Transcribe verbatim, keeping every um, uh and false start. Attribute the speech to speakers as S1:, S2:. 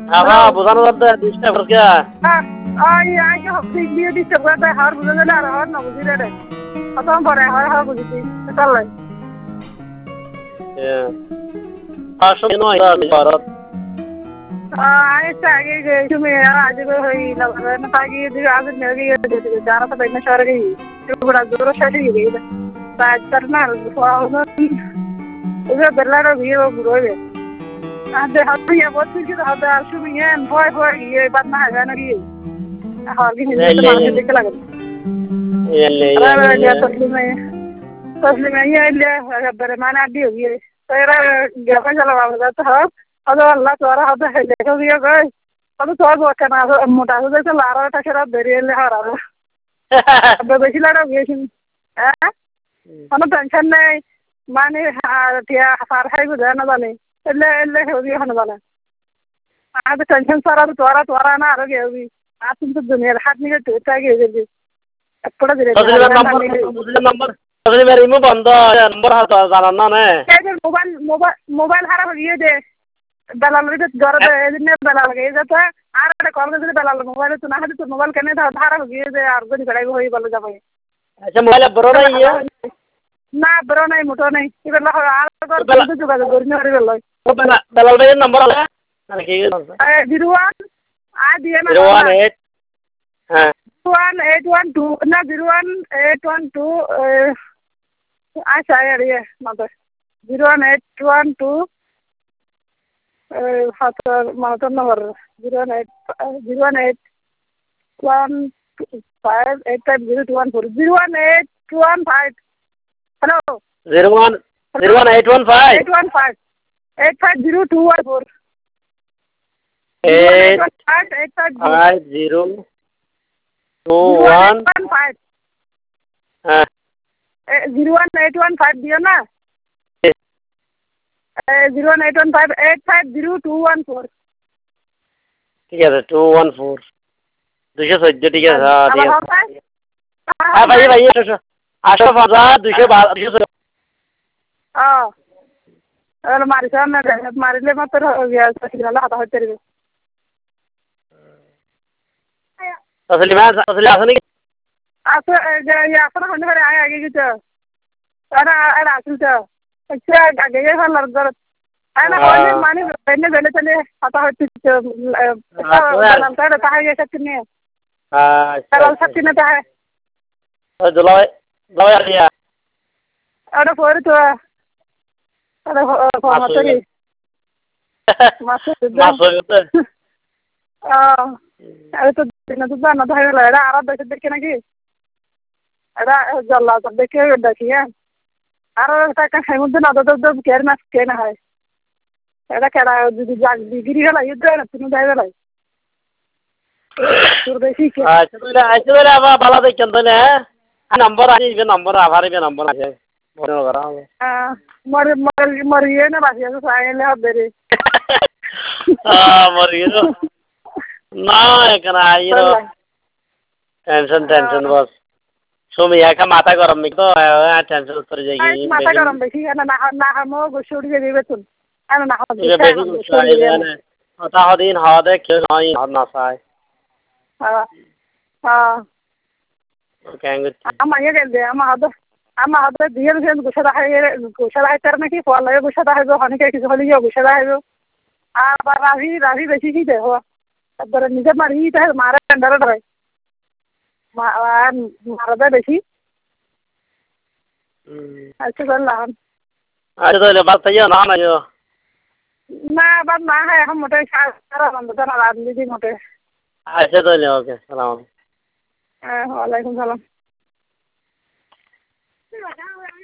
S1: আবা বোঝানো যাচ্ছে ডিস্টার্ব করকে
S2: আই আই কে হচ্ছে দিয়ে ডিস্টার্ব করতে হার বুঝা গেলে আর হার না বুঝি রে কত পরে হার হার বুঝিছি চল
S1: এ আসো কেন আইরা ভারত
S2: আই আগে যে তুমি আজ হই না না তাগি দিকে আজ নেগে গেছে যারা তো বাইনা শহরে গই বড় জোর শাড়ি গই তাজ করনা ওরে বেলারো ভিও বুড়োবে আদে হাতে বলছি কি হাতে আসুমি এন ভয় ভয় ইয়ে বাদ না হয় না কি হ্যাঁ কি নিজে তো মানুষ দেখতে লাগে
S1: এলে
S2: আরে ইয়া তসলিমে তসলিমে ইয়া ইলে আরে মানে আদি ইয়ে তেরা গেবা চলা বাবা তো হ্যাঁ আল্লাহ আল্লাহ তোরা হাতে দেখো দিয়া গই আরে তোর বকে না মোটা হয়ে গেছে লারাটা সেরা বেরিয়ে হারাবো আবে বেশি লাড়া গেছি হ্যাঁ কোনো টেনশন নাই মানে টিয়া সার খাই বুঝা না জানে এলে এলে হেবি হন জানে আরে টেনশন সারা তোরা তোরা না আর গেবি আর তুমি তো দুনিয়ার হাত নিয়ে টেটা গিয়ে যাবি একটা দিলে
S1: নম্বর নম্বর তসলিমের ইমো বন্ধ নম্বর হাত জানান না না
S2: মোবাইল মোবাইল মোবাইল হারা হয়ে দে বেলাল ঘরে এদিনে বেলাল গিয়ে যেত আর একটা কল করে বেলাল মোবাইল তো না হাতে তো মোবাইল কেনে হারা হয়ে দে আর গদি গড়াই হয়ে বলে যাবে
S1: আচ্ছা মোবাইল বড় নাই ইয়া
S2: না বড় নাই মোটো নাই এবার আর করে যোগাযোগ করি না রে বেলাল
S1: বেলাল ভাইয়ের নম্বর আছে নাকি
S2: জিরো ওয়ান আ দিয়ে না
S1: জিরো ওয়ান এইট হ্যাঁ
S2: ওয়ান এইট ওয়ান টু না zero one eight one two আচ্ছা আর ইয়ে মাত্র zero one eight one two হাতের মাতার number zero one eight zero one eight one five eight five zero two one four zero one eight one five hello
S1: zero one zero one eight one five
S2: eight one five eight five zero two one four
S1: eight five zero two one
S2: five
S1: হ্যাঁ
S2: zero one eight one five দিও না zero one eight one five eight five zero two one four
S1: ঠিক আছে two one four দুশো চোদ্দ ঠিক আছে হ্যাঁ ভাই ভাই আসো আসো হাজার দুশো দুশো চোদ্দ
S2: ও মারিস না মারিলে মাত্র হাতা হইতে পারবে
S1: আসলে আসলে আসলে
S2: আছে আসলে হইতে পারে আগে আগে গেছে আরে আরে আসল তো আচ্ছা আগে গিয়ে ভালো লাগবে আরে হইলে মানে বেনে বেনে চলে হাতা হইতে লালটা তাহাই গেছে কিনে
S1: আচ্ছা
S2: লাল সাথে না তাহাই
S1: ও দুলাই দুলাই আরিয়া
S2: আরে পরে তো আরে মাছরি মাছরি
S1: মাছরি
S2: আহ আরে তো দিন তো জানা তো হয়ে গেল এটা আর দেশে দেখে নাকি এটা জল্লা তো দেখে দেখি হ্যাঁ আর একটা খাই মধ্যে না তো তো কেয়ার মাছ কে না হয় এটা কেডা যদি জাগ বিক্রি গেল ইয়ে দেয় না তুমি যাই গেল তোর বেশি
S1: আচ্ছা তাহলে আচ্ছা তাহলে আবার ভালো দেখেন তাহলে হ্যাঁ নম্বর আছে নম্বর আবার ইবে নম্বর আছে মনে করা হবে
S2: হ্যাঁ মরে মরে মরিয়ে না বাসি আছে সাইলে হবে রে
S1: আহ মরিয়ে না এখানে আইরো টেনশন টেনশন বস সুমি একা মাথা গরম মিক তো টেনশন করে যাই
S2: মাথা গরম বেশি না না না হামো গোসে উড়ে যাবে তুন আরে না হবে
S1: বেশি গোসে আইবে ওটা হদিন হাওয়া দে কেউ নাই না চায়
S2: হ্যাঁ হ্যাঁ
S1: কেন
S2: আমার ইয়ে গেল আমার হাতে আমার হাতে দিয়ে গেছে গোসে রাখাই গোসে রাখাই তার নাকি ফল লাগে গোসে রাখাইব অনেকে কিছু হলে গিয়ে গোসে রাখাইব আর রাভি রাভি বেশি কি দেহ তারপরে নিজে মারি তাহলে মারা ঠান্ডারে ধরে মারা দেয় বেশি আচ্ছা করলাম
S1: আচ্ছা তাহলে বাদ তাইও না না
S2: না বাদ না হয় এখন মোটে সারা বন্ধ তো না রাজনীতি মোটে
S1: আচ্ছা তাহলে ওকে সালাম
S2: হ্যাঁ ওয়ালাইকুম সালাম